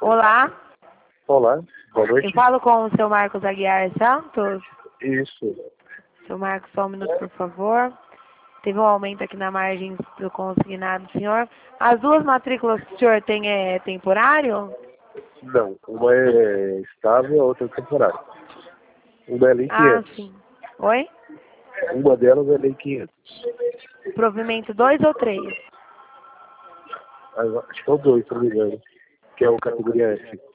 Olá, Olá, boa eu noite. falo com o seu Marcos Aguiar Santos. Isso. Seu Marcos, só um minuto, por favor. Teve um aumento aqui na margem do consignado, senhor. As duas matrículas que o senhor tem é temporário? Não, uma é estável, a outra é temporária. Uma é lei Ah, 500. sim. Oi? Uma delas é lei 500. Provimento 2 ou 3? Acho que é o 2, se não me engano. Que é o categoria F.